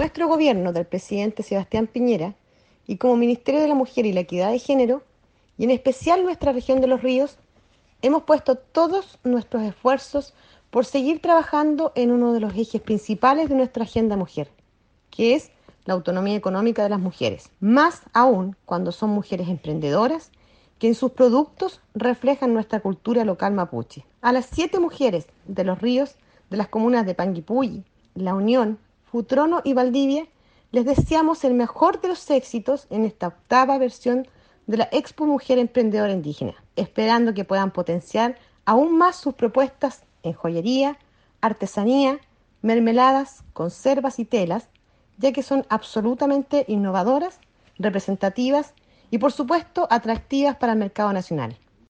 nuestro gobierno del presidente Sebastián Piñera y como Ministerio de la Mujer y la Equidad de Género, y en especial nuestra región de Los Ríos, hemos puesto todos nuestros esfuerzos por seguir trabajando en uno de los ejes principales de nuestra agenda mujer, que es la autonomía económica de las mujeres, más aún cuando son mujeres emprendedoras que en sus productos reflejan nuestra cultura local mapuche. A las 7 mujeres de Los Ríos, de las comunas de Panguipulli, La Unión, Futrono y Valdivia, les deseamos el mejor de los éxitos en esta octava versión de la Expo Mujer Emprendedora Indígena, esperando que puedan potenciar aún más sus propuestas en joyería, artesanía, mermeladas, conservas y telas, ya que son absolutamente innovadoras, representativas y, por supuesto, atractivas para el mercado nacional.